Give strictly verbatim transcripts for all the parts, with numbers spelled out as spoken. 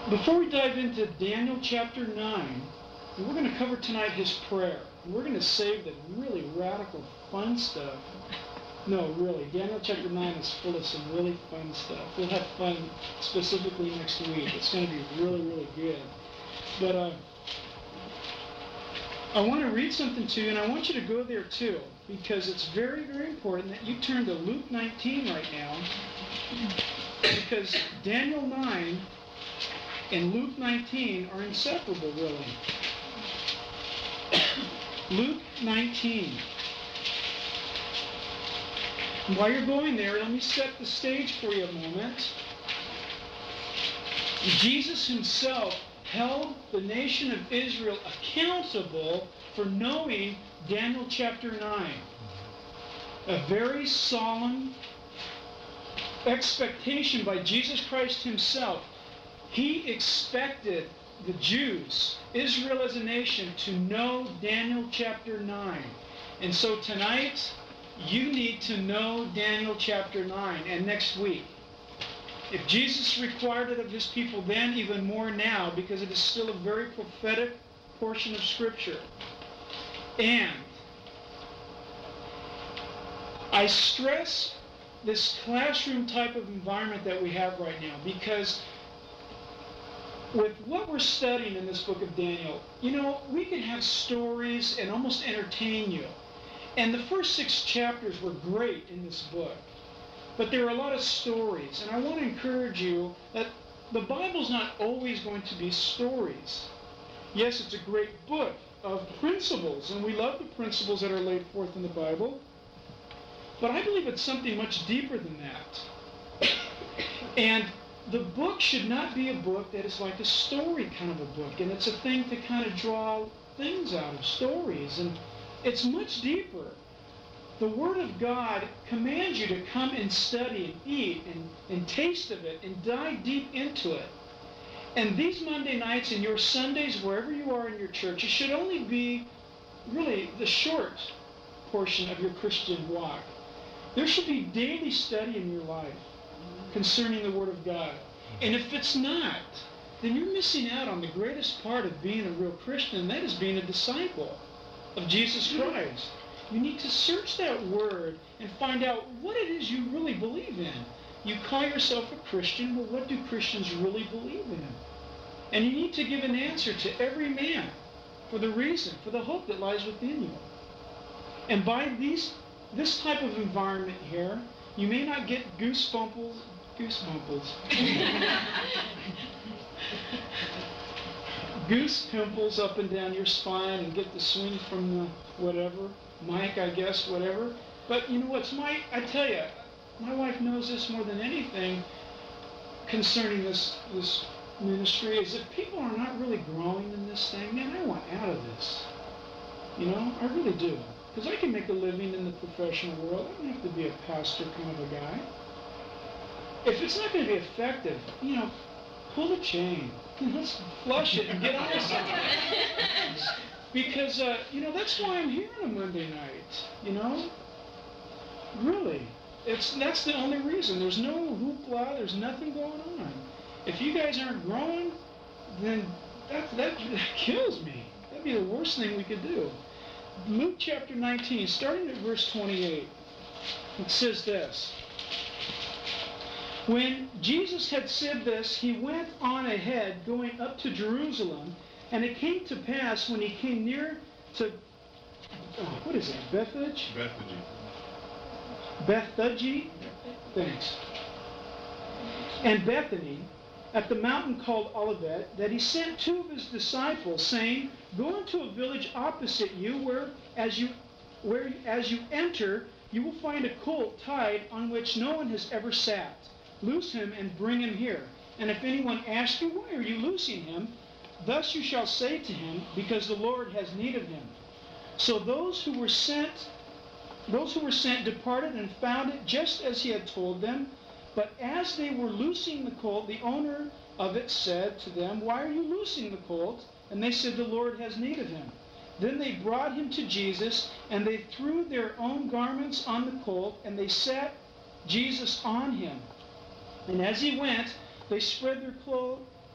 Before we dive into Daniel chapter nine, we're going to cover tonight his prayer. We're going to save the really radical, fun stuff. No, really, Daniel chapter nine is full of some really fun stuff. We'll have fun specifically next week. It's going to be really, really good. But uh, I want to read something to you, and I want you to go there too, because it's very, very important that you turn to Luke nineteen right now, because Daniel nine and Luke nineteen are inseparable, really. Luke nineteen. And while you're going there, let me set the stage for you a moment. Jesus himself held the nation of Israel accountable for knowing Daniel chapter nine. A very solemn expectation by Jesus Christ himself. He expected the Jews, Israel as a nation, to know Daniel chapter nine. And so tonight, you need to know Daniel chapter nine, and next week. If Jesus required it of his people then, even more now, because it is still a very prophetic portion of Scripture. And I stress this classroom type of environment that we have right now, because with what we're studying in this book of Daniel, you know, we can have stories and almost entertain you. And the first six chapters were great in this book. But there are a lot of stories. And I want to encourage you that the Bible's not always going to be stories. Yes, it's a great book of principles, and we love the principles that are laid forth in the Bible. But I believe it's something much deeper than that. And the book should not be a book that is like a story kind of a book. And it's a thing to kind of draw things out of stories. And it's much deeper. The Word of God commands you to come and study and eat and, and taste of it and dive deep into it. And these Monday nights and your Sundays, wherever you are in your church, it should only be really the short portion of your Christian walk. There should be daily study in your life concerning the Word of God. And if it's not, then you're missing out on the greatest part of being a real Christian, and that is being a disciple of Jesus Christ. You need to search that Word and find out what it is you really believe in. You call yourself a Christian, well, what do Christians really believe in? And you need to give an answer to every man for the reason, for the hope that lies within you. And by these, this type of environment here, you may not get goosebumples, goosebumples, goose pimples up and down your spine and get the swing from the whatever, Mike, I guess, whatever. But you know what's my, I tell you, my wife knows this more than anything concerning this, this ministry, is if people are not really growing in this thing, man, I want out of this. You know, I really do. Because I can make a living in the professional world. I don't have to be a pastor kind of a guy. If it's not going to be effective, you know, pull the chain. Let's flush it and get on with it. Because, uh, you know, that's why I'm here on a Monday night, you know? Really. It's That's the only reason. There's no hoopla. There's nothing going on. If you guys aren't growing, then that, that, that kills me. That'd be the worst thing we could do. Luke chapter nineteen, starting at verse twenty-eight, it says this. When Jesus had said this, he went on ahead, going up to Jerusalem, and it came to pass when he came near to, oh, what is it, Bethphage? Bethphage. Bethphage? Thanks. And Bethany, at the mountain called Olivet, that he sent two of his disciples, saying, go into a village opposite you, where as you where as you enter, you will find a colt tied on which no one has ever sat. Loose him and bring him here. And if anyone asks you, why are you loosing him? Thus you shall say to him, because the Lord has need of him. So those who were sent, those who were sent departed and found it just as he had told them. But as they were loosing the colt, the owner of it said to them, why are you loosing the colt? And they said, the Lord has need of him. Then they brought him to Jesus, and they threw their own garments on the colt, and they sat Jesus on him. And as he went, they spread their clo-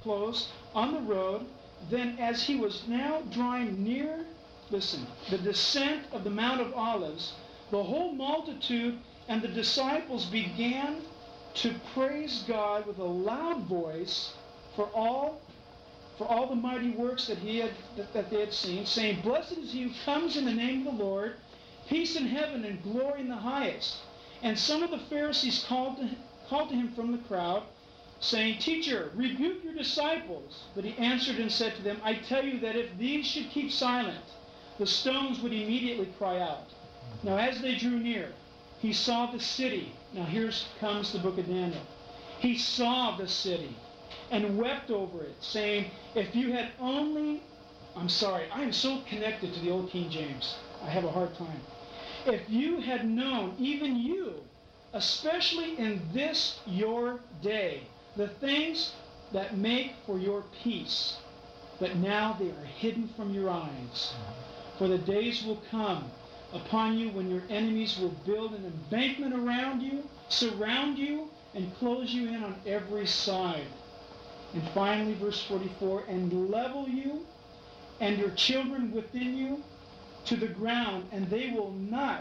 clothes on the road. Then as he was now drawing near, listen, the descent of the Mount of Olives, the whole multitude and the disciples began to praise God with a loud voice for all for all the mighty works that he had that, that they had seen, saying, "Blessed is he who comes in the name of the Lord, peace in heaven and glory in the highest." And some of the Pharisees called to, called to him from the crowd, saying, "Teacher, rebuke your disciples." But he answered and said to them, "I tell you that if these should keep silent, the stones would immediately cry out." Now as they drew near, he saw the city. Now here comes the book of Daniel. He saw the city and wept over it, saying, "If you had only..." I'm sorry, I am so connected to the old King James. I have a hard time. "If you had known, even you, especially in this your day, the things that make for your peace, but now they are hidden from your eyes. For the days will come upon you when your enemies will build an embankment around you, surround you, and close you in on every side." And finally, verse forty-four, "And level you and your children within you to the ground, and they will not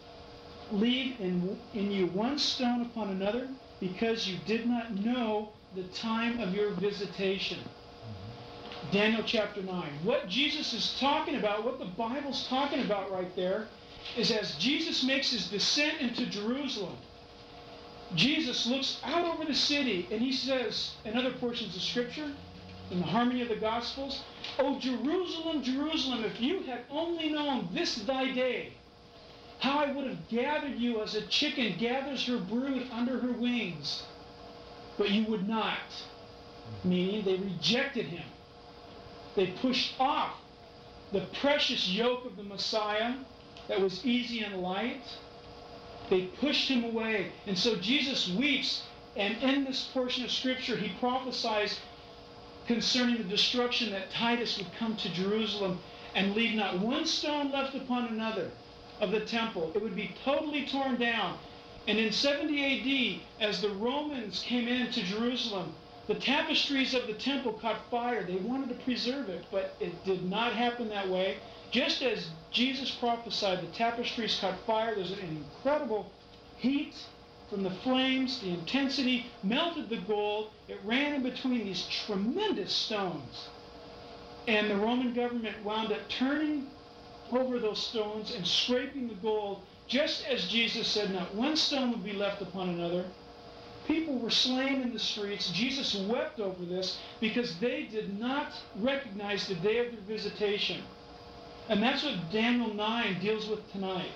leave in, in you one stone upon another, because you did not know the time of your visitation." Daniel chapter nine. What Jesus is talking about, what the Bible's talking about right there, is as Jesus makes his descent into Jerusalem, Jesus looks out over the city and he says, in other portions of Scripture, in the harmony of the Gospels, "O Jerusalem, Jerusalem, if you had only known this thy day, how I would have gathered you as a chicken gathers her brood under her wings. But you would not." Meaning they rejected him. They pushed off the precious yoke of the Messiah that was easy and light. They pushed him away. And so Jesus weeps, and in this portion of Scripture he prophesies concerning the destruction that Titus would come to Jerusalem and leave not one stone left upon another of the temple. It would be totally torn down. And in seventy A D, as the Romans came into Jerusalem, the tapestries of the temple caught fire. They wanted to preserve it, but it did not happen that way. Just as Jesus prophesied, the tapestries caught fire. There's an incredible heat from the flames. The intensity melted the gold. It ran in between these tremendous stones. And the Roman government wound up turning over those stones and scraping the gold, just as Jesus said, not one stone would be left upon another. People were slain in the streets. Jesus wept over this because they did not recognize the day of their visitation. And that's what Daniel nine deals with tonight.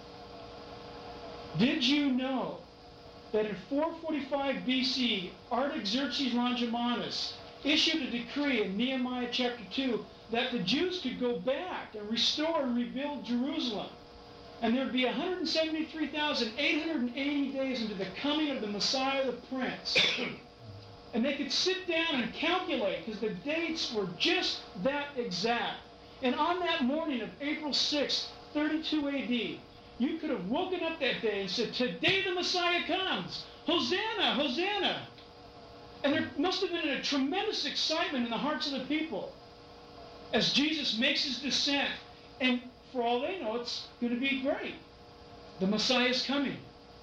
Did you know that in four forty-five B C, Artaxerxes Longimanus issued a decree in Nehemiah chapter two that the Jews could go back and restore and rebuild Jerusalem? And there would be one hundred seventy-three thousand eight hundred eighty days into the coming of the Messiah, the Prince. And they could sit down and calculate, because the dates were just that exact. And on that morning of April sixth, thirty-two A D, you could have woken up that day and said, "Today the Messiah comes! Hosanna! Hosanna!" And there must have been a tremendous excitement in the hearts of the people as Jesus makes his descent. And for all they know, it's going to be great. The Messiah is coming.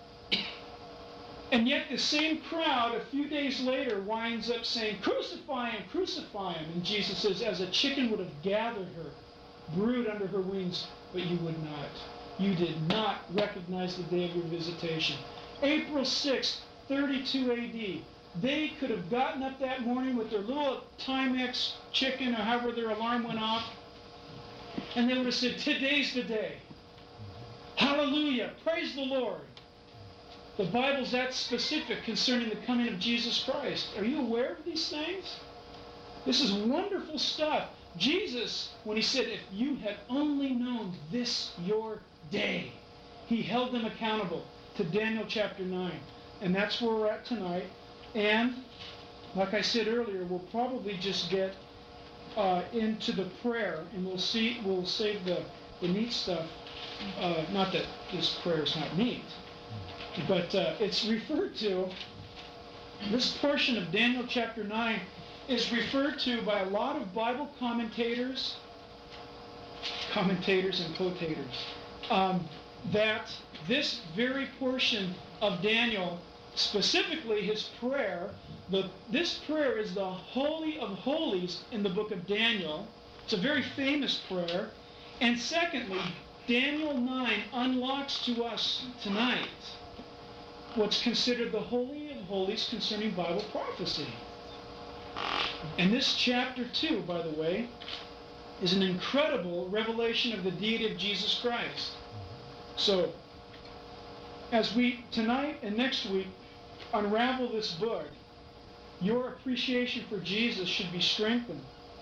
And yet the same crowd a few days later winds up saying, "Crucify him, crucify him." And Jesus says, "As a chicken would have gathered her, brood under her wings, but you would not. You did not recognize the day of your visitation." April sixth, thirty-two A D. They could have gotten up that morning with their little Timex chicken or however their alarm went off, and they would have said, "Today's the day. Hallelujah. Praise the Lord." The Bible's that specific concerning the coming of Jesus Christ. Are you aware of these things? This is wonderful stuff. Jesus, when he said, "If you had only known this your day," he held them accountable to Daniel chapter nine. And that's where we're at tonight. And, like I said earlier, we'll probably just get uh, into the prayer, and we'll see. We'll save the, the neat stuff. Uh, not that this prayer is not neat, but uh, it's referred to, this portion of Daniel chapter nine is referred to by a lot of Bible commentators, commentators and quotators, um, that this very portion of Daniel, specifically his prayer, the, this prayer is the Holy of Holies in the book of Daniel. It's a very famous prayer. And secondly, Daniel nine unlocks to us tonight what's considered the Holy of Holies concerning Bible prophecy. And this chapter two, by the way, is an incredible revelation of the deity of Jesus Christ. So, as we tonight and next week unravel this book, your appreciation for Jesus should be strengthened.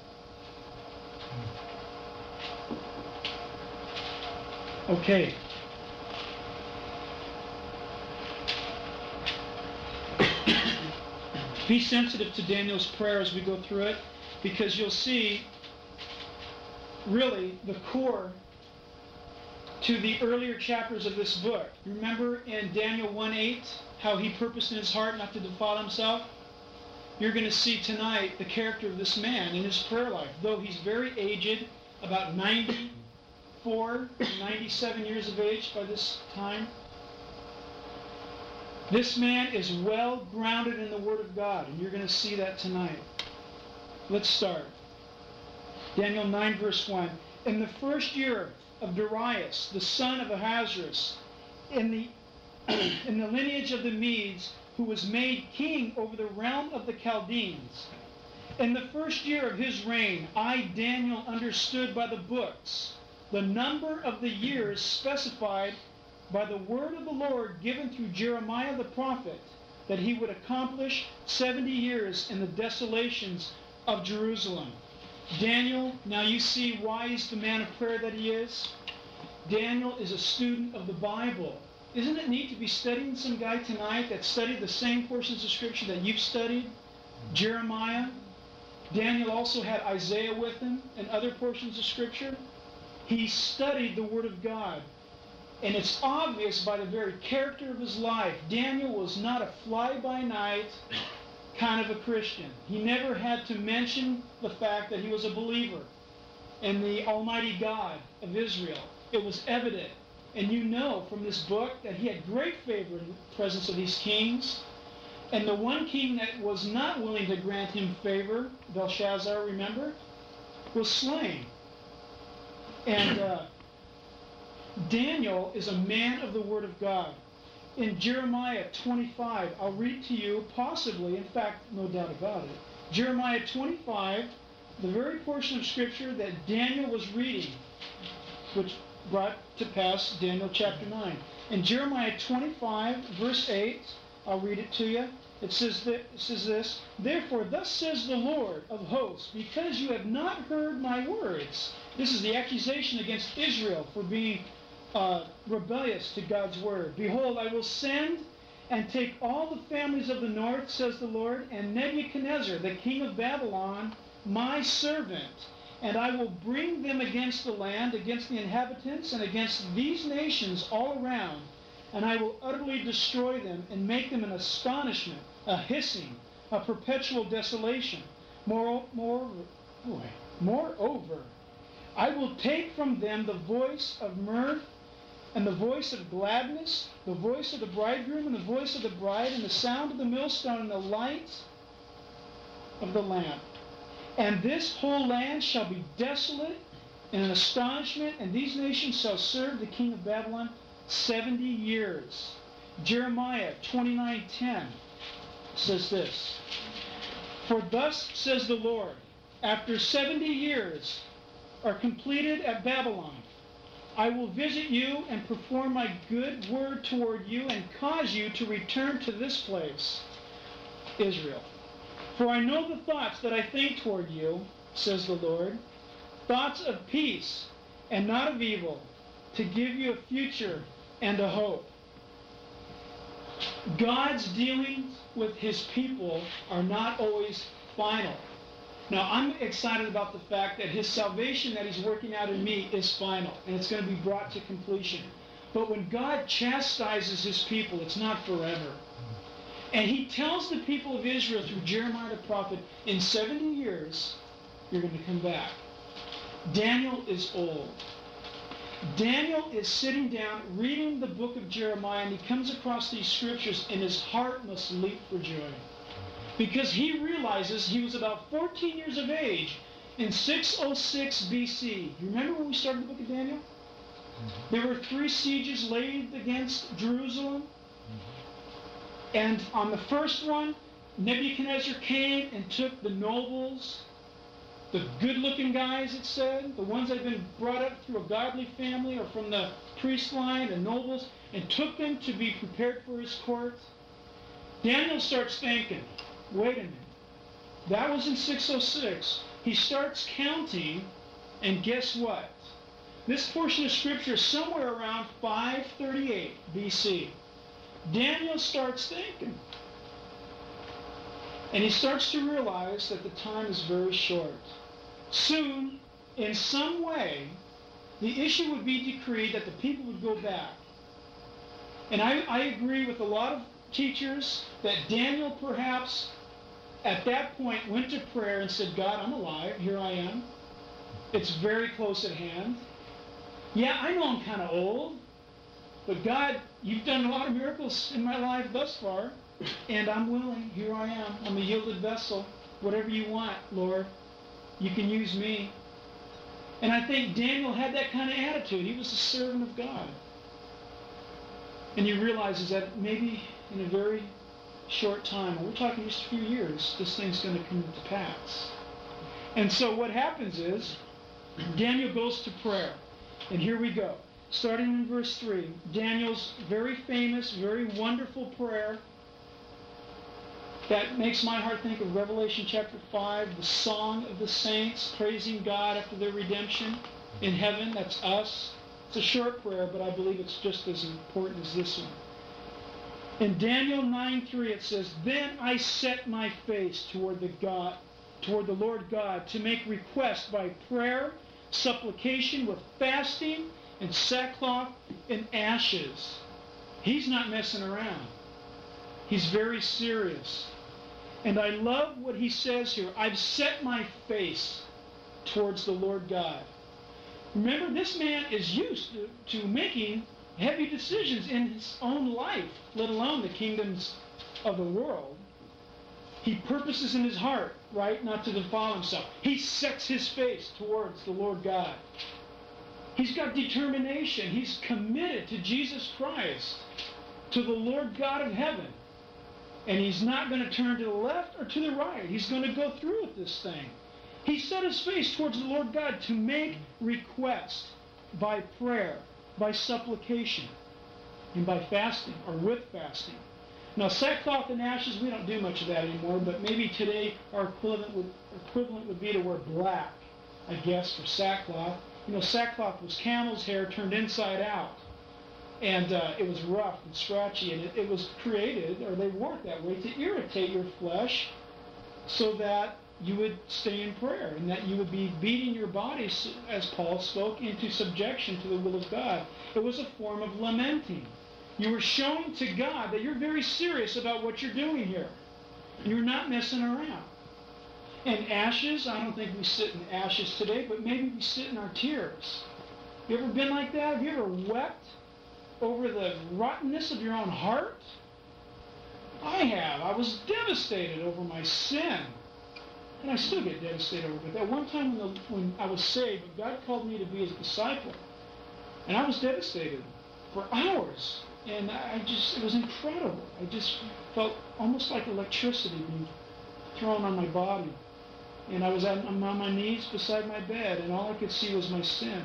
Okay. Be sensitive to Daniel's prayer as we go through it, because you'll see really the core to the earlier chapters of this book. Remember in Daniel one eight how he purposed in his heart not to defile himself? You're going to see tonight the character of this man in his prayer life. Though he's very aged, about ninety-four, ninety-seven years of age by this time, this man is well grounded in the Word of God, and you're going to see that tonight. Let's start. Daniel nine verse one. In the first year of Darius, the son of Ahasuerus, in the in the lineage of the Medes, who was made king over the realm of the Chaldeans, in the first year of his reign, I, Daniel, understood by the books the number of the years specified by the word of the Lord given through Jeremiah the prophet, that he would accomplish seventy years in the desolations of Jerusalem. Daniel, now you see why he's the man of prayer that he is. Daniel is a student of the Bible. Isn't it neat to be studying some guy tonight that studied the same portions of Scripture that you've studied? Jeremiah. Daniel also had Isaiah with him and other portions of Scripture. He studied the Word of God. And it's obvious by the very character of his life, Daniel was not a fly-by-night kind of a Christian. He never had to mention the fact that he was a believer in the Almighty God of Israel. It was evident. And you know from this book that he had great favor in the presence of these kings. And the one king that was not willing to grant him favor, Belshazzar, remember, was slain. And uh, Daniel is a man of the Word of God. In Jeremiah twenty-five, I'll read to you, possibly, in fact, no doubt about it, Jeremiah twenty-five, the very portion of Scripture that Daniel was reading, which brought to pass Daniel chapter nine. In Jeremiah twenty-five, verse eight, I'll read it to you. It says, that, it says this, Therefore, thus says the Lord of hosts, because you have not heard my words. This is the accusation against Israel for being uh, rebellious to God's word. Behold, I will send and take all the families of the north, says the Lord, and Nebuchadnezzar, the king of Babylon, my servant, and I will bring them against the land, against the inhabitants, and against these nations all around, and I will utterly destroy them and make them an astonishment, a hissing, a perpetual desolation. More, more, boy, moreover, I will take from them the voice of mirth and the voice of gladness, the voice of the bridegroom and the voice of the bride, and the sound of the millstone and the light of the lamp. And this whole land shall be desolate and an astonishment, and these nations shall serve the king of Babylon seventy years. Jeremiah twenty-nine ten says this, For thus says the Lord, after seventy years are completed at Babylon, I will visit you and perform my good word toward you and cause you to return to this place, Israel. For I know the thoughts that I think toward you, says the Lord, thoughts of peace and not of evil, to give you a future and a hope. God's dealings with his people are not always final. Now, I'm excited about the fact that his salvation that he's working out in me is final, and it's going to be brought to completion. But when God chastises his people, it's not forever. And he tells the people of Israel through Jeremiah the prophet, in seventy years, you're going to come back. Daniel is old. Daniel is sitting down reading the book of Jeremiah, and he comes across these scriptures, and his heart must leap for joy. Because he realizes he was about fourteen years of age in six oh six B C. You remember when we started the book of Daniel? Mm-hmm. There were three sieges laid against Jerusalem. Mm-hmm. And on the first one, Nebuchadnezzar came and took the nobles, the good-looking guys, it said, the ones that had been brought up through a godly family or from the priest line, the nobles, and took them to be prepared for his court. Daniel starts thinking, wait a minute. That was in six oh six. He starts counting, and guess what? This portion of Scripture is somewhere around five thirty-eight B C. Daniel starts thinking. And he starts to realize that the time is very short. Soon, in some way, the issue would be decreed that the people would go back. And I, I agree with a lot of teachers that Daniel perhaps at that point went to prayer and said, God, I'm alive. Here I am. It's very close at hand. Yeah, I know I'm kind of old, but God, you've done a lot of miracles in my life thus far, and I'm willing. Here I am. I'm a yielded vessel. Whatever you want, Lord, you can use me. And I think Daniel had that kind of attitude. He was a servant of God. And he realizes that maybe in a very short time, and we're talking just a few years, this thing's going to come to pass. And so what happens is, Daniel goes to prayer. And here we go. Starting in verse three, Daniel's very famous, very wonderful prayer that makes my heart think of Revelation chapter five, the song of the saints praising God after their redemption in heaven. That's us. It's a short prayer, but I believe it's just as important as this one. In Daniel nine three it says, Then I set my face toward the God, toward the Lord God, to make request by prayer, supplication, with fasting and sackcloth and ashes. He's not messing around. He's very serious. And I love what he says here. I've set my face towards the Lord God. Remember, this man is used to, to making heavy decisions in his own life, let alone the kingdoms of the world. He purposes in his heart, right, not to defile himself. He sets his face towards the Lord God. He's got determination. He's committed to Jesus Christ, to the Lord God of heaven. And he's not going to turn to the left or to the right. He's going to go through with this thing. He set his face towards the Lord God to make request by prayer, by supplication, and by fasting, or with fasting. Now, sackcloth and ashes, we don't do much of that anymore, but maybe today our equivalent would, equivalent would be to wear black, I guess, for sackcloth. You know, sackcloth was camel's hair turned inside out. And uh, it was rough and scratchy, and it, it was created, or they wore it that way, to irritate your flesh so that you would stay in prayer and that you would be beating your body, as Paul spoke, into subjection to the will of God. It was a form of lamenting. You were showing to God that you're very serious about what you're doing here. You're not messing around. And ashes, I don't think we sit in ashes today, but maybe we sit in our tears. You ever been like that? Have you ever wept over the rottenness of your own heart? I have. I was devastated over my sin. And I still get devastated over it. At one time when, the, when I was saved, God called me to be his disciple. And I was devastated for hours. And I just, it was incredible. I just felt almost like electricity being thrown on my body. And I was on, I'm on my knees beside my bed, and all I could see was my sin.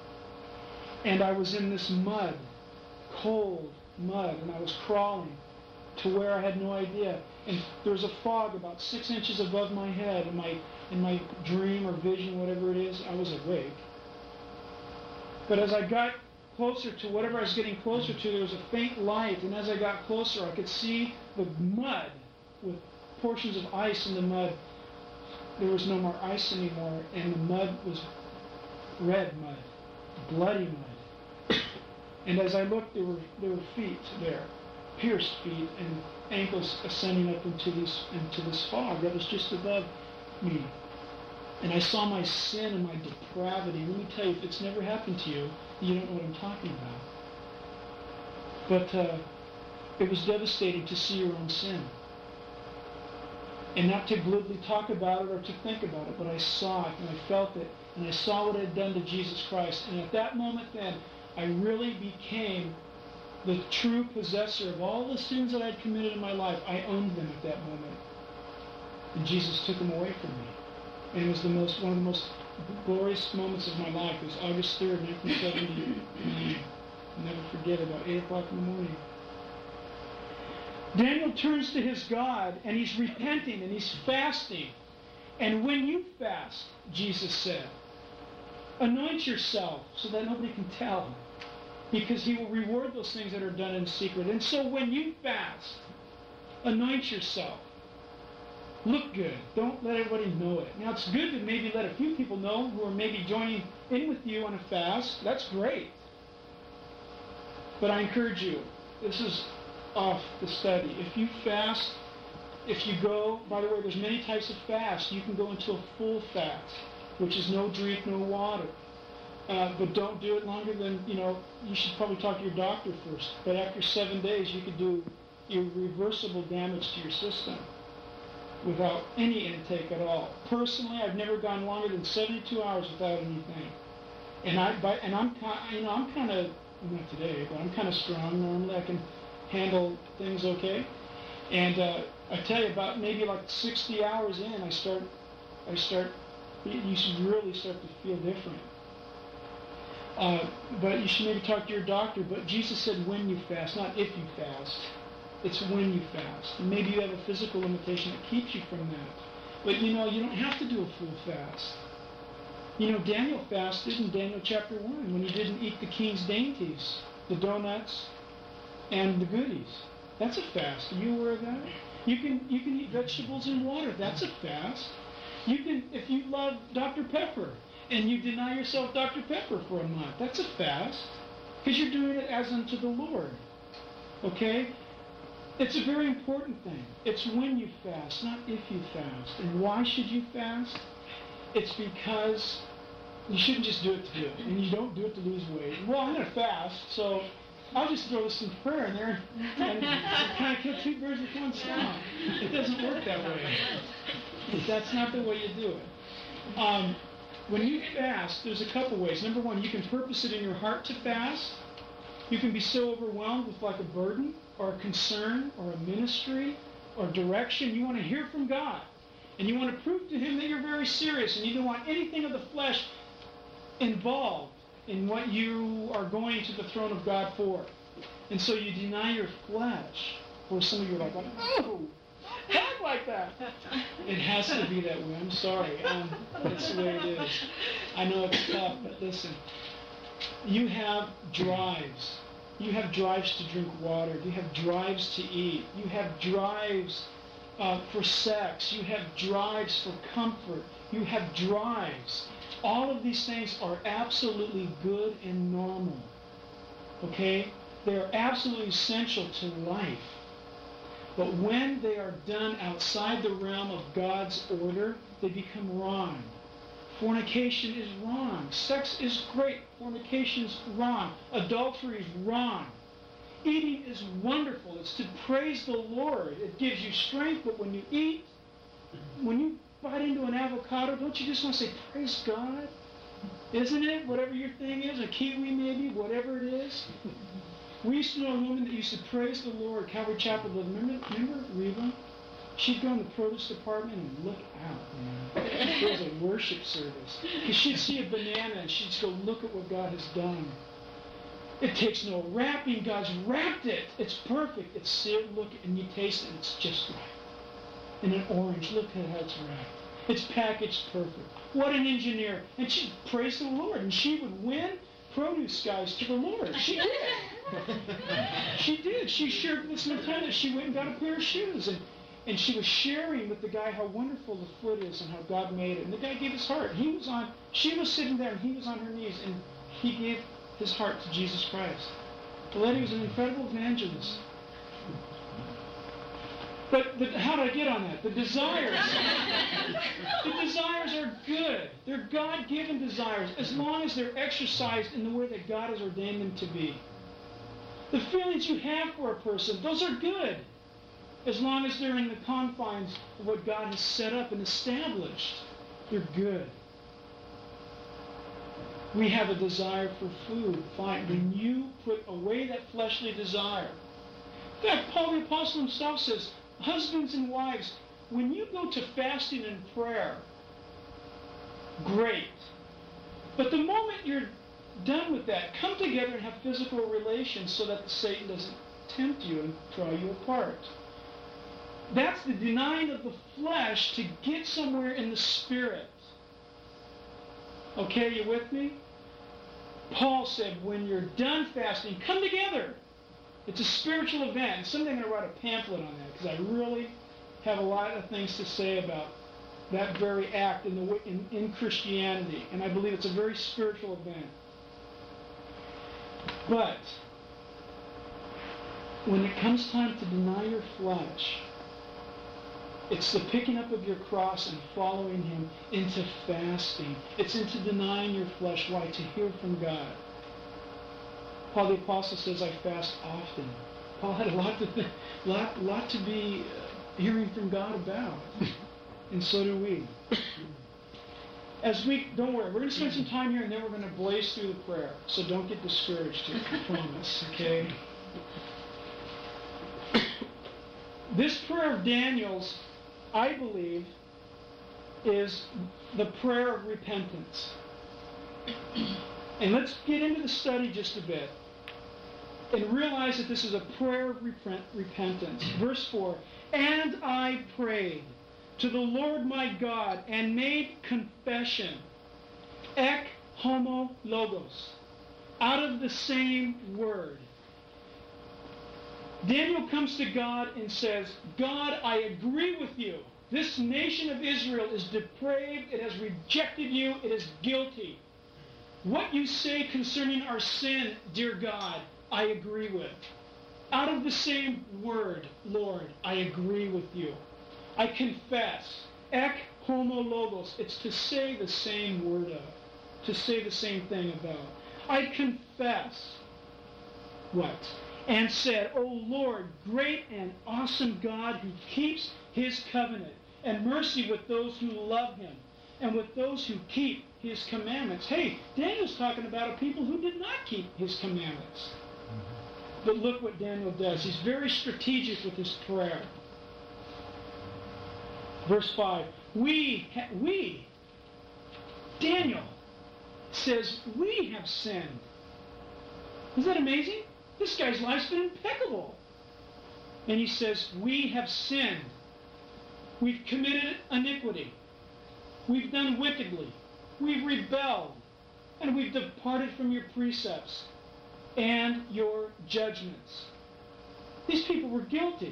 And I was in this mud, cold mud, and I was crawling to where I had no idea. And there was a fog about six inches above my head. In my, in my dream or vision, whatever it is, I was awake. But as I got closer to whatever I was getting closer to, there was a faint light. And as I got closer, I could see the mud with portions of ice in the mud. There was no more ice anymore, and the mud was red mud, bloody mud. And as I looked, there were there were feet there, pierced feet, and ankles ascending up into this into this fog that was just above me. And I saw my sin and my depravity. Let me tell you, if it's never happened to you, you don't know what I'm talking about. But uh, it was devastating to see your own sin. And not to glibly talk about it or to think about it, but I saw it and I felt it. And I saw what it had done to Jesus Christ. And at that moment then, I really became the true possessor of all the sins that I'd committed in my life. I owned them at that moment. And Jesus took them away from me. And it was the most, one of the most glorious moments of my life. It was August third, nineteen seventy-nine. I'll never forget, about eight o'clock in the morning. Daniel turns to his God, and he's repenting, and he's fasting. And when you fast, Jesus said, anoint yourself so that nobody can tell, because he will reward those things that are done in secret. And so when you fast, anoint yourself. Look good. Don't let everybody know it. Now, it's good to maybe let a few people know who are maybe joining in with you on a fast. That's great. But I encourage you, this is off the study. If you fast, if you go, by the way, there's many types of fast. You can go into a full fast, which is no drink, no water. Uh, but don't do it longer than, you know, you should probably talk to your doctor first. But after seven days, you could do irreversible damage to your system without any intake at all. Personally, I've never gone longer than seventy-two hours without anything. And I, by, and I'm, you know, I'm kind of, not today, but I'm kind of strong normally. I can handle things okay. And uh, I tell you, about maybe like sixty hours in, I start, I start, you should really start to feel different. Uh, but you should maybe talk to your doctor. But Jesus said when you fast, not if you fast. It's when you fast. And maybe you have a physical limitation that keeps you from that. But you know, you don't have to do a full fast. You know, Daniel fasted in Daniel chapter one when he didn't eat the king's dainties, the donuts, and the goodies. That's a fast. Are you aware of that? You can you can eat vegetables and water. That's a fast. You can, if you love Doctor Pepper and you deny yourself Doctor Pepper for a month, that's a fast. Because you're doing it as unto the Lord. Okay? It's a very important thing. It's when you fast, not if you fast. And why should you fast? It's because you shouldn't just do it to do it. And you don't do it to lose weight. Well, I'm going to fast, so I'll just throw some prayer in there and kind of kill two birds with one stone. It doesn't work that way. That's not the way you do it. Um, when you fast, there's a couple ways. Number one, you can purpose it in your heart to fast. You can be so overwhelmed with like a burden or a concern or a ministry or direction. You want to hear from God. And you want to prove to him that you're very serious. And you don't want anything of the flesh involved in what you are going to the throne of God for. And so you deny your flesh. Or some of you are like, oh, talk like that. It has to be that way. I'm sorry. Um, that's the way it is. I know it's tough, but listen. You have drives. You have drives to drink water. You have drives to eat. You have drives uh, for sex. You have drives for comfort. You have drives. All of these things are absolutely good and normal. Okay? They are absolutely essential to life. But when they are done outside the realm of God's order, they become wrong. Fornication is wrong. Sex is great. Fornication is wrong. Adultery is wrong. Eating is wonderful. It's to praise the Lord. It gives you strength, but when you eat, when you bite into an avocado, don't you just want to say, praise God? Isn't it? Whatever your thing is, a kiwi maybe, whatever it is. We used to know a woman that used to praise the Lord, Calvary Chapel. Remember, remember Reba? She'd go in the produce department and look out, man. It was a worship service. Because she'd see a banana and she'd go, look at what God has done. It takes no wrapping. God's wrapped it. It's perfect. It's sealed. Look, and you taste it. It's just right. And an orange. Look at how it's wrapped. It's packaged perfect. What an engineer. And she'd praise the Lord. And she would win produce guys to the Lord. She did. She did. She shared with Natalia. She went and got a pair of shoes. And And she was sharing with the guy how wonderful the foot is and how God made it. And the guy gave his heart. He was on, she was sitting there and he was on her knees and he gave his heart to Jesus Christ. The lady was an incredible evangelist. But the, how did I get on that? The desires. The desires are good. They're God-given desires, as long as they're exercised in the way that God has ordained them to be. The feelings you have for a person, those are good, as long as they're in the confines of what God has set up and established. They're good. We have a desire for food. Fine. When you put away that fleshly desire. In fact, Paul the Apostle himself says, husbands and wives, when you go to fasting and prayer, great. But the moment you're done with that, come together and have physical relations so that Satan doesn't tempt you and draw you apart. That's the denying of the flesh to get somewhere in the spirit. Okay, you with me? Paul said, when you're done fasting, come together. It's a spiritual event. Someday I'm going to write a pamphlet on that, because I really have a lot of things to say about that very act in, the, in, in Christianity. And I believe it's a very spiritual event. But when it comes time to deny your flesh, it's the picking up of your cross and following Him into fasting. It's into denying your flesh. Why? To hear from God. Paul the Apostle says, I fast often. Paul had a lot to, th- lot, lot to be uh, hearing from God about. And so do we. As we, don't worry, we're going to spend some time here and then we're going to blaze through the prayer. So don't get discouraged here, I promise, okay? This prayer of Daniel's, I believe, is the prayer of repentance. And let's get into the study just a bit and realize that this is a prayer of repent, repentance. Verse four, and I prayed to the Lord my God and made confession, ek homo logos, out of the same word. Daniel comes to God and says, God, I agree with you. This nation of Israel is depraved. It has rejected you. It is guilty. What you say concerning our sin, dear God, I agree with. Out of the same word, Lord, I agree with you. I confess. Ek homo logos. It's to say the same word of. To say the same thing about. I confess. What? And said, O Lord, great and awesome God who keeps His covenant and mercy with those who love Him and with those who keep His commandments. Hey, Daniel's talking about a people who did not keep His commandments. But look what Daniel does. He's very strategic with his prayer. Verse five, we, ha- we, Daniel says, we have sinned. Isn't that amazing? This guy's life's been impeccable. And he says, we have sinned. We've committed iniquity. We've done wickedly. We've rebelled. And we've departed from your precepts and your judgments. These people were guilty.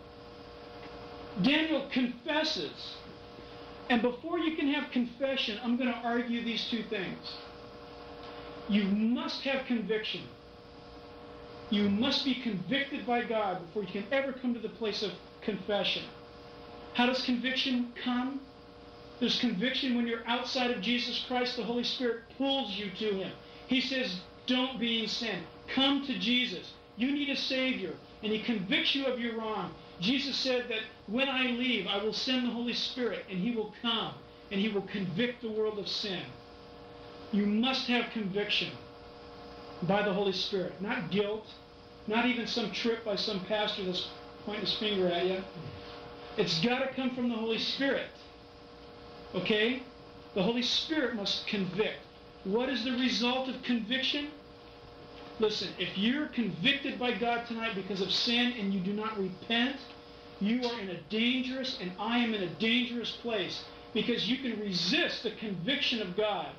Daniel confesses. And before you can have confession, I'm going to argue these two things. You must have conviction. You must be convicted by God before you can ever come to the place of confession. How does conviction come? There's conviction when you're outside of Jesus Christ. The Holy Spirit pulls you to Him. He says, don't be in sin. Come to Jesus. You need a Savior. And He convicts you of your wrong. Jesus said that when I leave, I will send the Holy Spirit, and He will come, and He will convict the world of sin. You must have conviction by the Holy Spirit. Not guilt. Not even some trip by some pastor that's pointing his finger at you. It's got to come from the Holy Spirit. Okay? The Holy Spirit must convict. What is the result of conviction? Listen, if you're convicted by God tonight because of sin and you do not repent, you are in a dangerous, and I am in a dangerous place, because you can resist the conviction of God.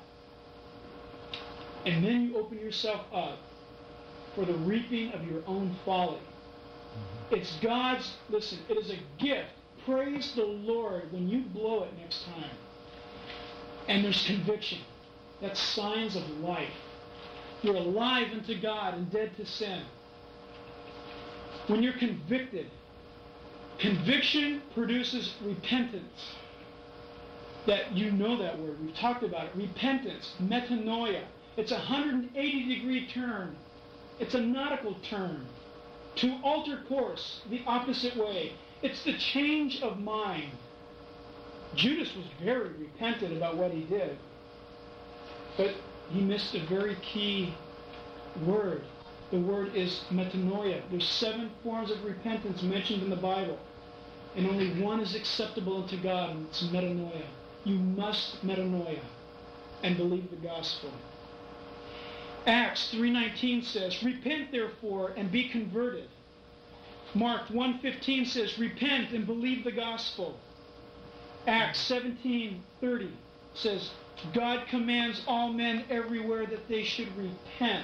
And then you open yourself up for the reaping of your own folly. Mm-hmm. It's God's, listen, it is a gift. Praise the Lord when you blow it next time. And there's conviction. That's signs of life. You're alive unto God and dead to sin. When you're convicted, Conviction produces repentance. That you know that word. We've talked about it. Repentance, metanoia. It's a one hundred eighty degree turn. It's a nautical turn. To alter course, the opposite way. It's the change of mind. Judas was very repentant about what he did. But he missed a very key word. The word is metanoia. There's seven forms of repentance mentioned in the Bible. And only one is acceptable unto God, and it's metanoia. You must metanoia and believe the gospel. Acts three nineteen says, repent therefore and be converted. Mark one fifteen says, repent and believe the gospel. Acts seventeen thirty says, God commands all men everywhere that they should repent.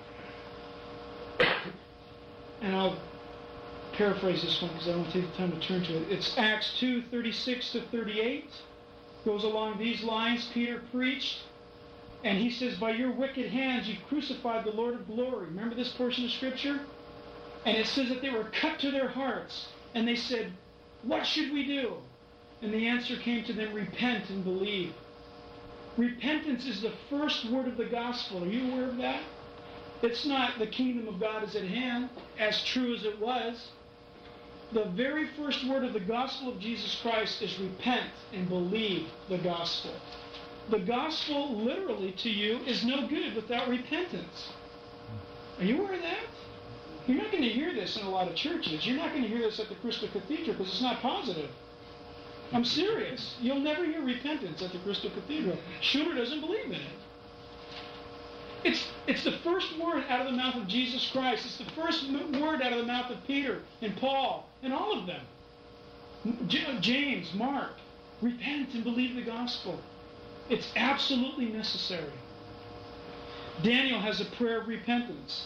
And I'll paraphrase this one because I don't take the time to turn to it. It's Acts two thirty-six to thirty-eight. Goes along these lines. Peter preached, and he says, by your wicked hands you crucified the Lord of glory. Remember this portion of Scripture? And it says that they were cut to their hearts, and they said, what should we do? And the answer came to them, repent and believe. Repentance is the first word of the gospel. Are you aware of that? It's not the kingdom of God is at hand, as true as it was. The very first word of the gospel of Jesus Christ is repent and believe the gospel. The gospel, literally to you, is no good without repentance. Are you aware of that? You're not going to hear this in a lot of churches. You're not going to hear this at the Crystal Cathedral because it's not positive. I'm serious. You'll never hear repentance at the Crystal Cathedral. Schuller doesn't believe in it. It's, it's the first word out of the mouth of Jesus Christ. It's the first word out of the mouth of Peter and Paul and all of them. J- James, Mark. Repent and believe the gospel. It's absolutely necessary. Daniel has a prayer of repentance.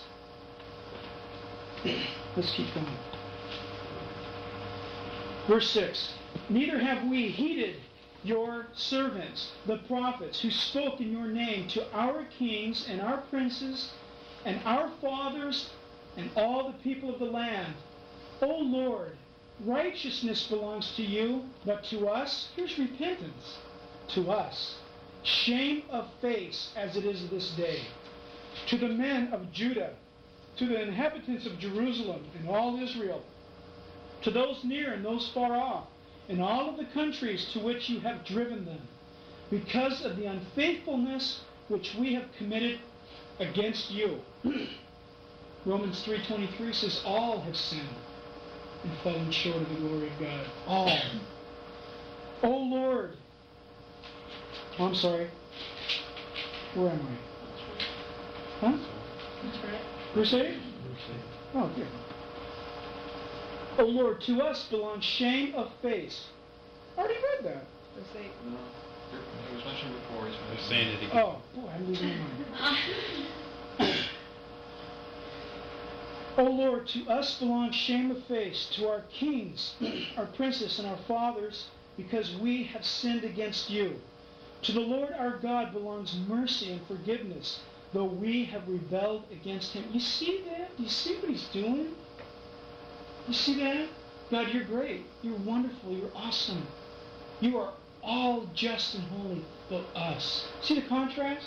Let's keep going. Verse six. Neither have we heeded your servants, the prophets, who spoke in your name to our kings and our princes and our fathers and all the people of the land. O Lord, righteousness belongs to you, but to us, here's repentance. To us, shame of face as it is this day. To the men of Judah, to the inhabitants of Jerusalem and all Israel, to those near and those far off, in all of the countries to which you have driven them, because of the unfaithfulness which we have committed against you. Romans three twenty-three says, all have sinned and fallen short of the glory of God. All. O Lord. Oh, I'm sorry. Where am I? Huh? Verse eight? Oh, good. O Lord, to us belongs shame of face. I already read that. Verse eight. No, it was mentioned before. He's He's saying it again. Oh, boy, I'm losing my mind. O Lord, to us belongs shame of face, to our kings, our princes, and our fathers, because we have sinned against you. To the Lord our God belongs mercy and forgiveness, though we have rebelled against him. You see that? You see what he's doing? You see that? God, you're great. You're wonderful. You're awesome. You are all just and holy, but us. See the contrast?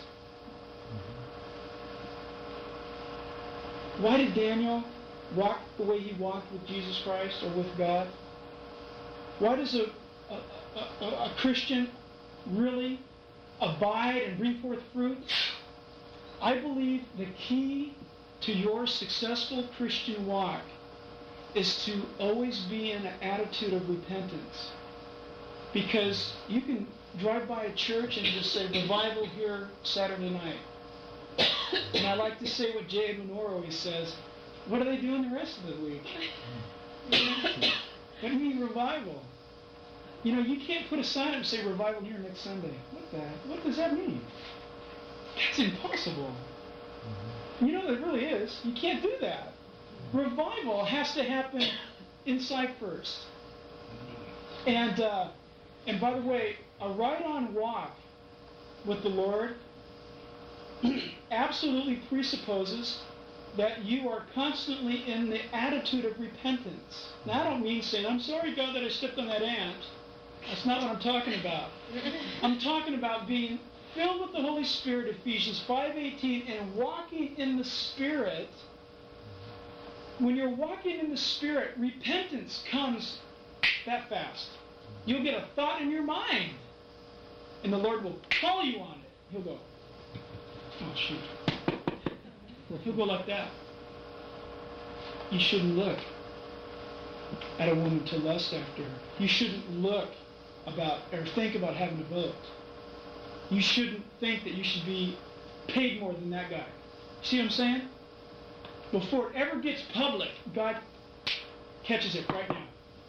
Why did Daniel walk the way he walked with Jesus Christ or with God? Why does a, a, a, a Christian really abide and bring forth fruit? I believe the key to your successful Christian walk is to always be in an attitude of repentance. Because you can drive by a church and just say, revival here Saturday night. And I like to say what J. Edwin Orr always says, what are they doing the rest of the week? What do you mean revival? You know, you can't put a sign up and say revival here next Sunday. What the, what does that mean? That's impossible. You know, it really is. You can't do that. Revival has to happen inside first. And uh, and by the way, a right-on walk with the Lord absolutely presupposes that you are constantly in the attitude of repentance. Now, I don't mean saying, I'm sorry, God, that I stepped on that ant. That's not what I'm talking about. I'm talking about being filled with the Holy Spirit, Ephesians five eighteen, and walking in the Spirit. When you're walking in the Spirit, repentance comes that fast. You'll get a thought in your mind, and the Lord will call you on it. He'll go, oh, shoot. He'll go like that. You shouldn't look at a woman to lust after her. You shouldn't look about or think about having a boat. You shouldn't think that you should be paid more than that guy. See what I'm saying? Before it ever gets public, God catches it right now.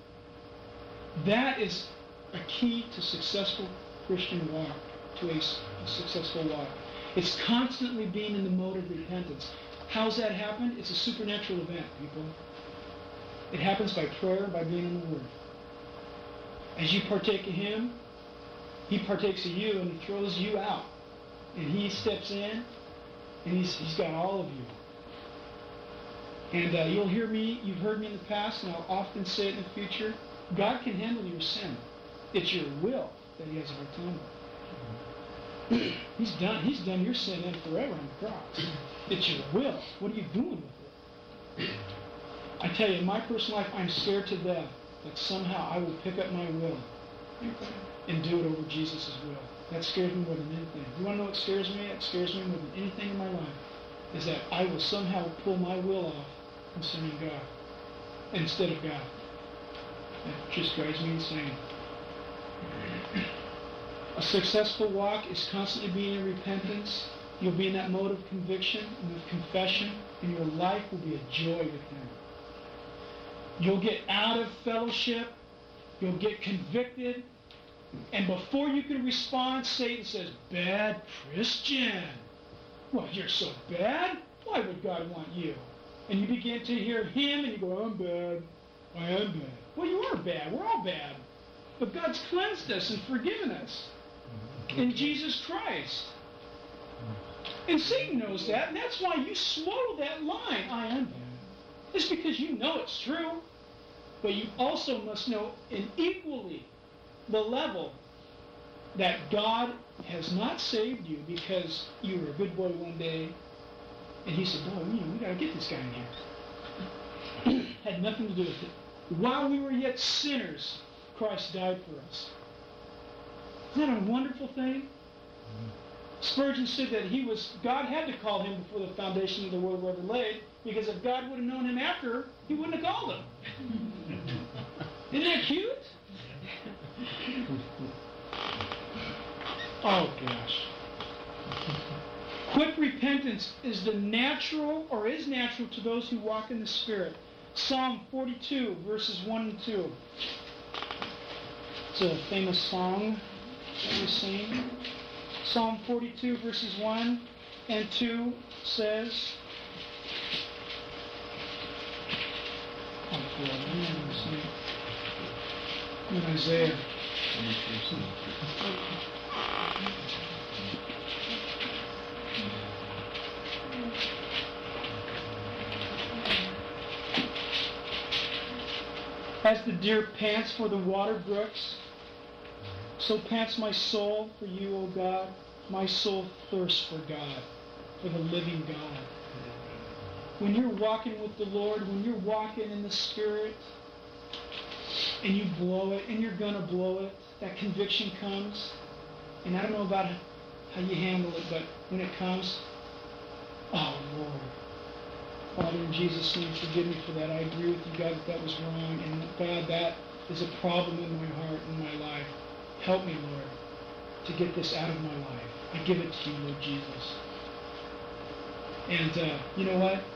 That is a key to successful Christian walk, to a, a successful walk. It's constantly being in the mode of repentance. How's that happen? It's a supernatural event, people. It happens by prayer and by being in the Word. As you partake of Him, He partakes of you and He throws you out. And He steps in and He's, he's got all of you. And uh, you'll hear me, you've heard me in the past, and I'll often say it in the future, God can handle your sin. It's your will that He has a hard time with. He's done He's done your sin in forever on the cross. It's your will. What are you doing with it? I tell you, in my personal life, I'm scared to death that somehow I will pick up my will and do it over Jesus' will. That scares me more than anything. You want to know what scares me? It scares me more than anything in my life is that I will somehow pull my will off concerning God instead of God. That just drives me insane. A successful walk is constantly being in repentance. You'll be in that mode of conviction and of confession, and your life will be a joy with Him. You'll get out of fellowship. You'll get convicted. And before you can respond, Satan says, bad Christian. Well, you're so bad. Why would God want you? And you begin to hear him, and you go, I'm bad. I am bad. Well, you are bad. We're all bad. But God's cleansed us and forgiven us in Jesus Christ. And Satan knows that, and that's why you swallow that line, I am bad. It's because you know it's true. But you also must know in equally the level that God has not saved you because you were a good boy one day, and He said, boy, you know, we got to get this guy in here. Had nothing to do with it. While we were yet sinners, Christ died for us. Isn't that a wonderful thing? Spurgeon said that he was God had to call him before the foundation of the world were ever laid, because if God would have known him after, He wouldn't have called him. Isn't that cute? Oh gosh. Quick repentance is the natural, or is natural to those who walk in the Spirit. Psalm forty-two, verses one and two. It's a famous song that we sing. Psalm forty-two, verses one and two says, oh, boy, in Isaiah. As the deer pants for the water brooks, so pants my soul for you, O God. My soul thirsts for God, for the living God. When you're walking with the Lord, when you're walking in the Spirit, and you blow it, and you're going to blow it, that conviction comes. And I don't know about how you handle it, but when it comes, oh, Lord. Father, in Jesus' name, forgive me for that. I agree with you, God, that that was wrong. And God, that is a problem in my heart, in my life. Help me, Lord, to get this out of my life. I give it to you, Lord Jesus. And uh, you know what?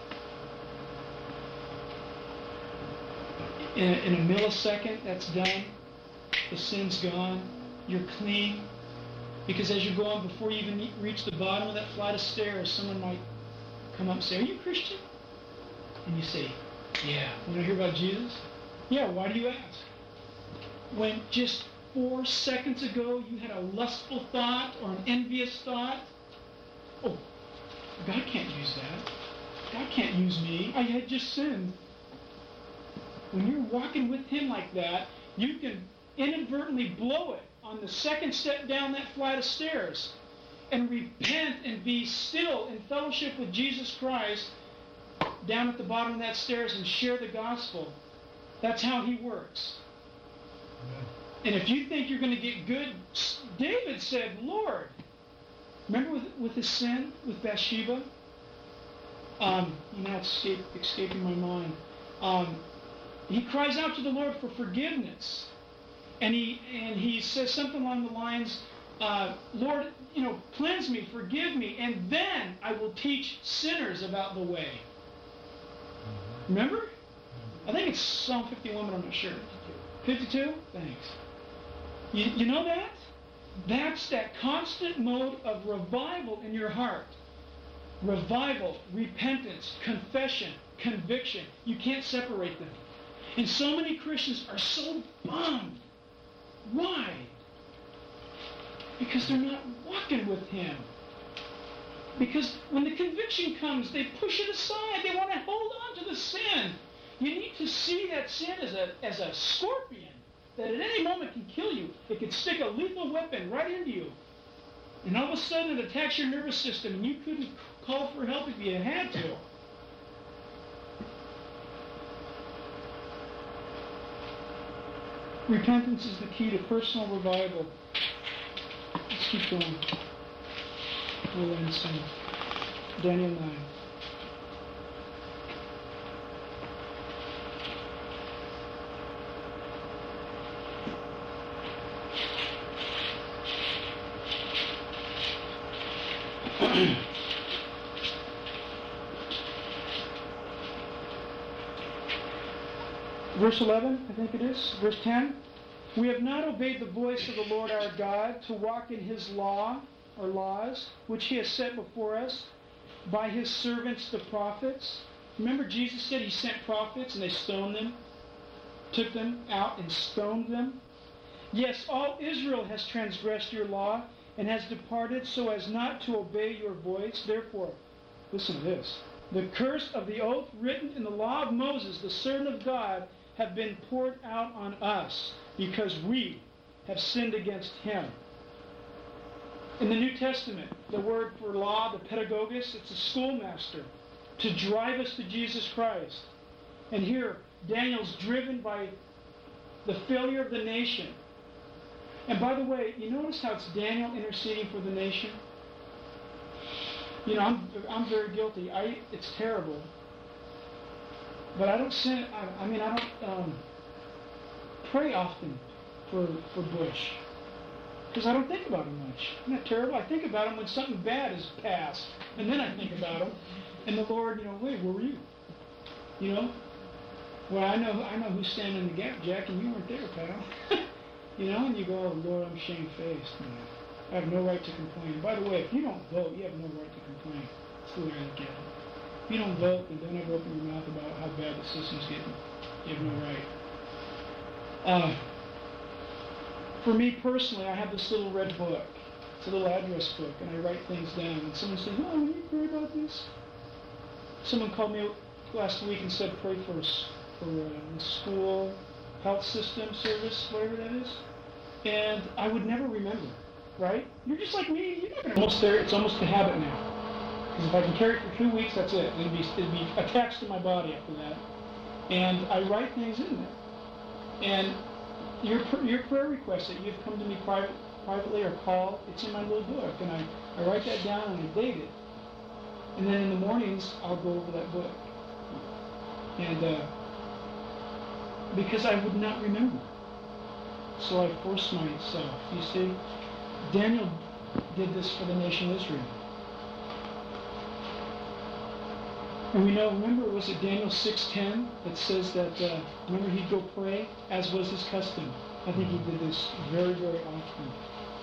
In a, in a millisecond, that's done. The sin's gone. You're clean. Because as you're going, before you even reach the bottom of that flight of stairs, someone might come up and say, are you a Christian? And you say, yeah. Want to hear about Jesus? Yeah, why do you ask? When just four seconds ago you had a lustful thought or an envious thought, oh, God can't use that. God can't use me. I had just sinned. When you're walking with Him like that, you can inadvertently blow it on the second step down that flight of stairs and repent and be still in fellowship with Jesus Christ down at the bottom of that stairs and share the gospel. That's how He works. Amen. And if you think you're going to get good, David said, Lord, remember with, with his sin with Bathsheba? Um, now it's escape, escaping my mind. Um, he cries out to the Lord for forgiveness. And he and he says something along the lines, uh, Lord, you know, cleanse me, forgive me, and then I will teach sinners about the way. Remember? I think it's Psalm fifty-one, but I'm not sure. fifty-two? Thanks. You, you know that? That's that constant mode of revival in your heart. Revival, repentance, confession, conviction. You can't separate them. And so many Christians are so bummed. Why? Because they're not walking with Him. Because when the conviction comes, they push it aside. They want to hold on to the sin. You need to see that sin as a, as a scorpion that at any moment can kill you. It can stick a lethal weapon right into you. And all of a sudden it attacks your nervous system and you couldn't call for help if you had to. Repentance is the key to personal revival. Let's keep going. We'll end soon. Daniel nine. Verse eleven, I think it is. Verse ten. We have not obeyed the voice of the Lord our God to walk in His law, or laws, which He has set before us by His servants the prophets. Remember Jesus said He sent prophets and they stoned them, took them out and stoned them. Yes, all Israel has transgressed your law and has departed so as not to obey your voice. Therefore, listen to this. The curse of the oath written in the law of Moses, the servant of God, have been poured out on us because we have sinned against Him. In the New Testament, the word for law, the pedagogos, it's a schoolmaster to drive us to Jesus Christ. And here, Daniel's driven by the failure of the nation. And by the way, you notice how it's Daniel interceding for the nation? You know, I'm I'm very guilty. I it's terrible. But I don't sin. I, I mean, I don't um, pray often for for Bush because I don't think about him much. Isn't that terrible? I think about him when something bad is passed, and then I think about him. And the Lord, you know, wait, where were you? You know, well, I know I know who's standing in the gap, Jack, and you weren't there, pal. You know, and you go, oh, Lord, I'm shamefaced. Man. I have no right to complain. By the way, if you don't vote, you have no right to complain. That's the way I look at it. If you don't vote, then don't ever open your mouth about how bad the system's getting. You have no right. Uh, for me personally, I have this little red book. It's a little address book, and I write things down. And someone says, oh, will you pray about this? Someone called me last week and said, pray for, for uh, the school health system service, whatever that is. And I would never remember, right? You're just like me. You're not gonna almost there. It's almost a habit now. Because if I can carry it for two weeks, that's it. It'd be, it'd be attached to my body after that. And I write things in there. And your your prayer requests that you've come to me private, privately or call, it's in my little book. And I, I write that down and I date it. And then in the mornings, I'll go over that book. And uh, because I would not remember. So I forced myself. You see, Daniel did this for the nation of Israel. And we know, remember, was it Daniel six ten that says that, uh, remember, he'd go pray, as was his custom. I think he did this very, very often.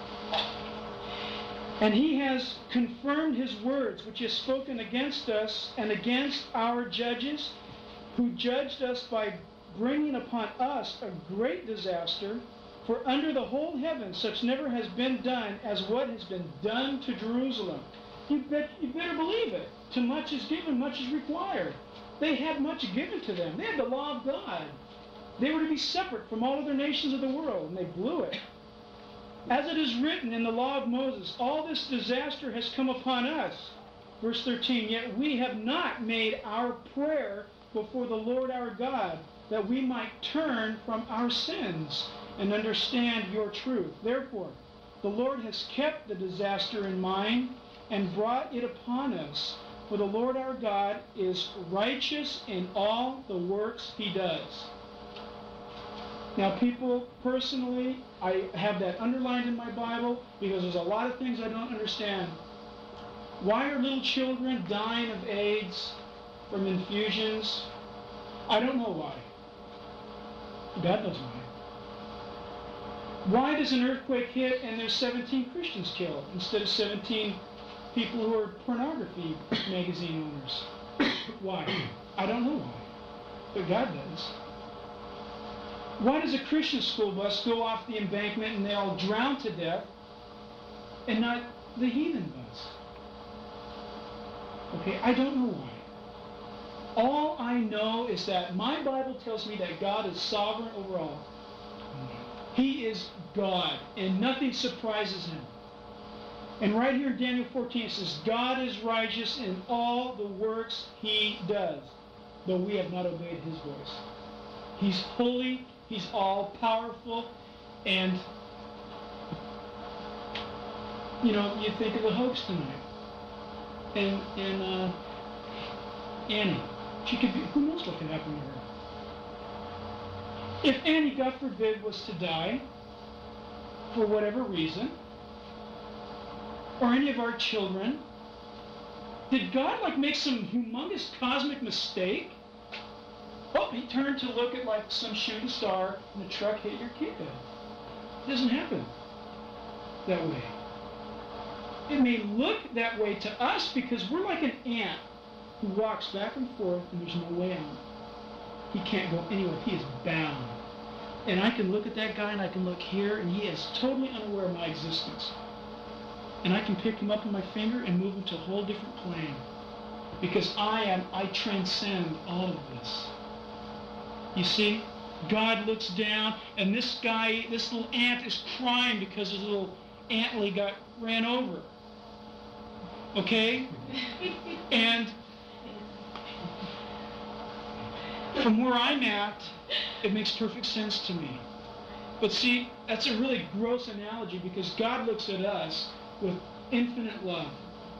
And he has confirmed his words, which he has spoken against us and against our judges, who judged us by bringing upon us a great disaster. For under the whole heaven such never has been done as what has been done to Jerusalem. You, bet, you better believe it. To much is given, much is required. They had much given to them. They had the law of God. They were to be separate from all other nations of the world, and they blew it. As it is written in the law of Moses, all this disaster has come upon us. Verse thirteen, yet we have not made our prayer before the Lord our God, that we might turn from our sins and understand your truth. Therefore, the Lord has kept the disaster in mind and brought it upon us. For the Lord our God is righteous in all the works he does. Now, people, personally, I have that underlined in my Bible because there's a lot of things I don't understand. Why are little children dying of AIDS from infusions? I don't know why. God knows why. Why does an earthquake hit and there's seventeen Christians killed instead of seventeen people who are pornography magazine owners? Why? I don't know why. But God does. Why does a Christian school bus go off the embankment and they all drown to death and not the heathen bus? Okay, I don't know why. All I know is that my Bible tells me that God is sovereign over all. He is God, and nothing surprises him. And right here in Daniel fourteen it says, God is righteous in all the works he does, though we have not obeyed his voice. He's holy, he's all-powerful, and, you know, you think of the hoax tonight. And, and uh, Annie, she could be, who knows what could happen to her? If Annie, God forbid, was to die for whatever reason, or any of our children, did God like make some humongous cosmic mistake? Oh, he turned to look at like some shooting star and the truck hit your kid. It doesn't happen that way. It may look that way to us because we're like an ant who walks back and forth and there's no way out. He can't go anywhere. He is bound. And I can look at that guy and I can look here and he is totally unaware of my existence. And I can pick him up on my finger and move him to a whole different plane. Because I am, I transcend all of this. You see, God looks down and this guy, this little ant is crying because his little antly got ran over. Okay? And from where I'm at, it makes perfect sense to me. But see, that's a really gross analogy because God looks at us with infinite love.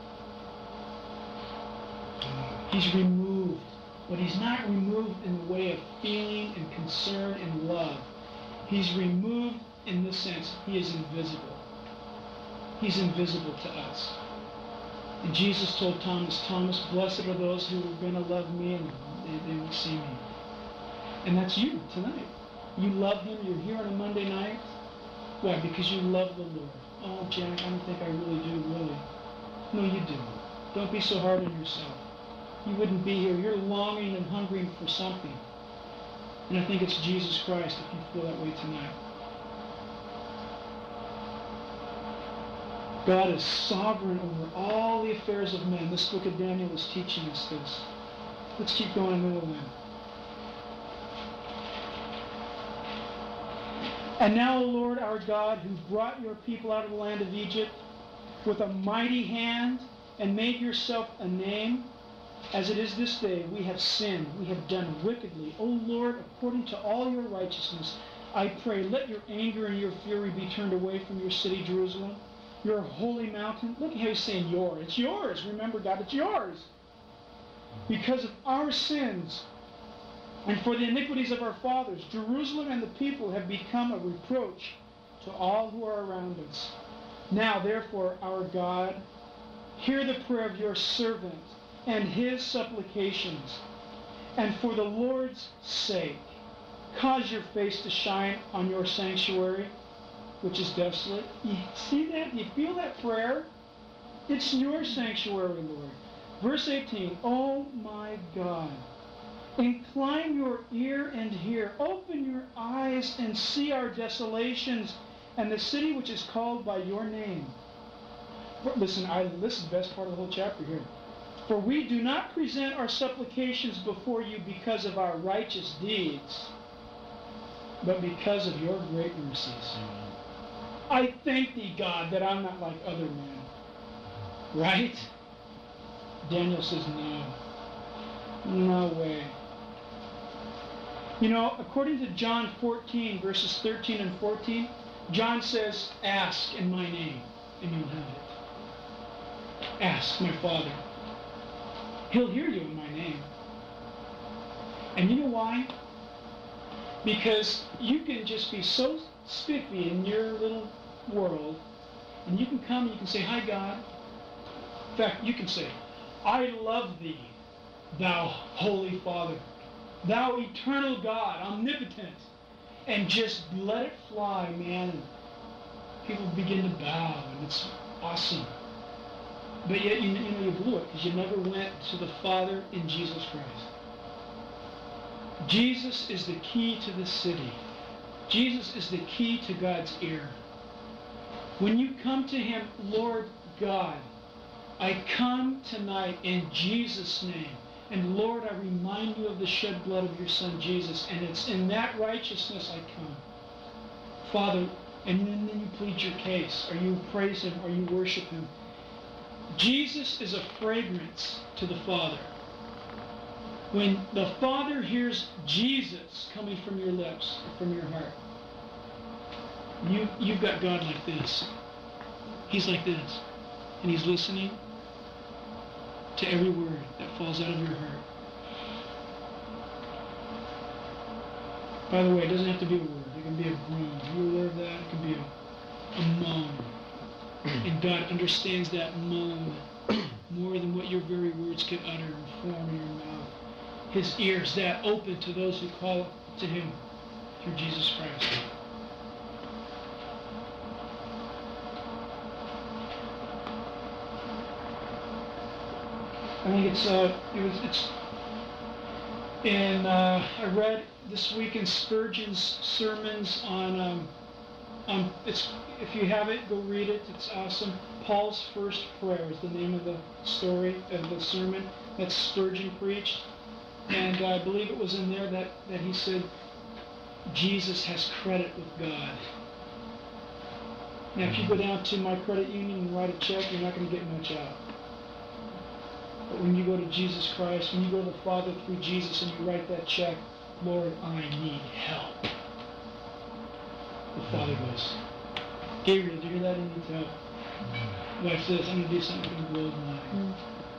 He's removed, but he's not removed in the way of feeling and concern and love. He's removed in the sense he is invisible. He's invisible to us. And Jesus told Thomas, Thomas, blessed are those who are going to love me and they, they will see me. And that's you tonight. You love him. You're here on a Monday night. Why? Because you love the Lord. Oh, Jack, I don't think I really do, really. No, you do. Don't be so hard on yourself. You wouldn't be here. You're longing and hungering for something. And I think it's Jesus Christ if you feel that way tonight. God is sovereign over all the affairs of men. This book of Daniel is teaching us this. Let's keep going a little then. And now, O Lord our God, who brought your people out of the land of Egypt with a mighty hand and made yourself a name, as it is this day, we have sinned, we have done wickedly. O Lord, according to all your righteousness, I pray, let your anger and your fury be turned away from your city, Jerusalem, your holy mountain. Look at how he's saying yours. It's yours. Remember, God, it's yours. Because of our sins and for the iniquities of our fathers, Jerusalem and the people have become a reproach to all who are around us. Now, therefore, our God, hear the prayer of your servant and his supplications, and for the Lord's sake, cause your face to shine on your sanctuary, which is desolate. You see that? You feel that prayer? It's your sanctuary, Lord. Verse eighteen, oh my God, incline your ear and hear. Open your eyes and see our desolations and the city which is called by your name. Listen, I, this is the best part of the whole chapter here. For we do not present our supplications before you because of our righteous deeds, but because of your great mercies. I thank thee, God, that I'm not like other men. Right? Daniel says, no. No way. You know, according to John fourteen, verses thirteen and fourteen, John says, ask in my name, and you'll have it. Ask my Father. He'll hear you in my name. And you know why? Because you can just be so spiffy in your little world, and you can come and you can say, hi, God. In fact, you can say, I love thee, thou holy Father, thou eternal God, omnipotent, and just let it fly, man. People begin to bow, and it's awesome. But yet, you, you know, you blew it because you never went to the Father in Jesus Christ. Jesus is the key to the city. Jesus is the key to God's ear. When you come to him, Lord God, I come tonight in Jesus' name. And Lord, I remind you of the shed blood of your Son, Jesus. And it's in that righteousness I come. Father, and then you plead your case, or you praise him, or you worship him. Jesus is a fragrance to the Father. When the Father hears Jesus coming from your lips, from your heart, you, you've got God like this. He's like this. And he's listening to every word that falls out of your heart. By the way, it doesn't have to be a word. It can be a groan. Are you aware of that? It can be a, a moan. And God understands that moan more than what your very words can utter and form in your mouth. His ears that open to those who call to him through Jesus Christ. I think it's uh, it was it's in uh, I read this week in Spurgeon's sermons on um, on it's if you have it, go read it. It's awesome. Paul's First Prayer is the name of the story of the sermon that Spurgeon preached, and I believe it was in there that that he said Jesus has credit with God. Now, if you go down to my credit union and write a check, you're not going to get much out. But when you go to Jesus Christ, when you go to the Father through Jesus and you write that check, Lord, I need help. The Father goes, Gabriel, did you hear that? I need help. Watch this. I'm going to do something that's going to blow the mind.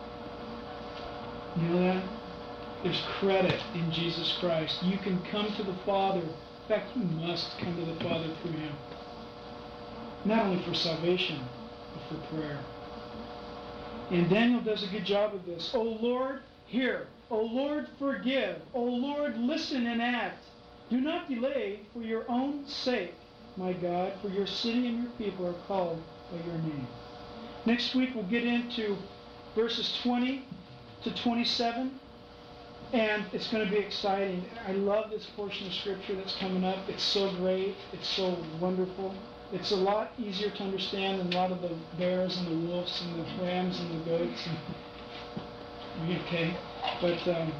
You know that? There's credit in Jesus Christ. You can come to the Father. In fact, you must come to the Father through him. Not only for salvation, but for prayer. And Daniel does a good job of this. O Lord, hear. O Lord, forgive. O Lord, listen and act. Do not delay for your own sake, my God, for your city and your people are called by your name. Next week we'll get into verses twenty to twenty-seven, and it's going to be exciting. I love this portion of Scripture that's coming up. It's so great. It's so wonderful. It's a lot easier to understand than a lot of the bears and the wolves and the rams and the goats. And, okay, but um,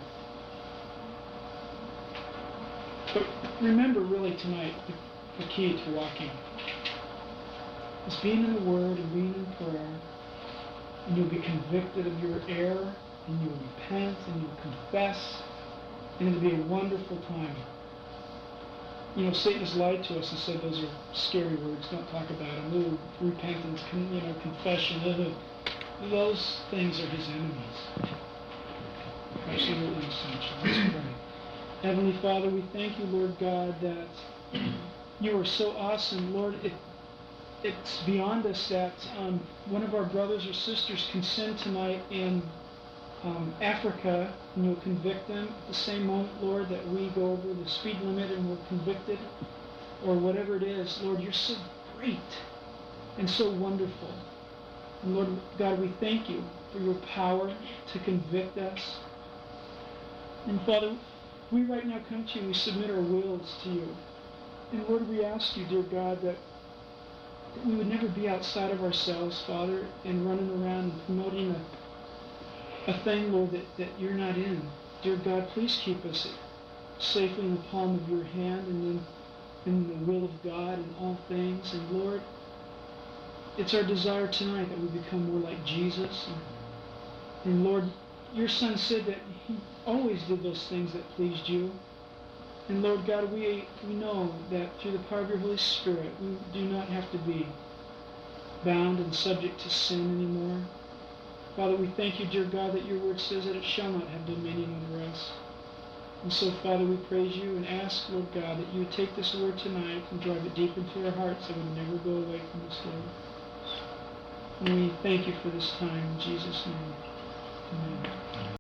but remember, really tonight, the, the key to walking is being in the Word and being in prayer, and you'll be convicted of your error, and you'll repent, and you'll confess, and it'll be a wonderful time. You know, Satan has lied to us and said those are scary words. Don't talk about them. Ooh, repentance, con- you know, confession. Ooh. Those things are his enemies. Absolutely essential. Let's pray. Heavenly Father, we thank you, Lord God, that you are so awesome. Lord, it, it's beyond us that um, one of our brothers or sisters can sin tonight in Um, Africa, and you'll convict them at the same moment, Lord, that we go over the speed limit and we're convicted, or whatever it is. Lord, you're so great and so wonderful. And Lord God, we thank you for your power to convict us. And Father, we right now come to you and we submit our wills to you. And Lord, we ask you, dear God, that that we would never be outside of ourselves, Father, and running around and promoting a, a thing, Lord, that, that you're not in. Dear God, please keep us safely in the palm of your hand and in, in the will of God in all things. And Lord, it's our desire tonight that we become more like Jesus. And, and Lord, your Son said that he always did those things that pleased you. And Lord God, we, we know that through the power of your Holy Spirit, we do not have to be bound and subject to sin anymore. Father, we thank you, dear God, that your word says that it shall not have dominion over us. And so, Father, we praise you and ask, Lord God, that you would take this word tonight and drive it deep into our hearts that it would never go away from us, Lord. And we thank you for this time in Jesus' name. Amen.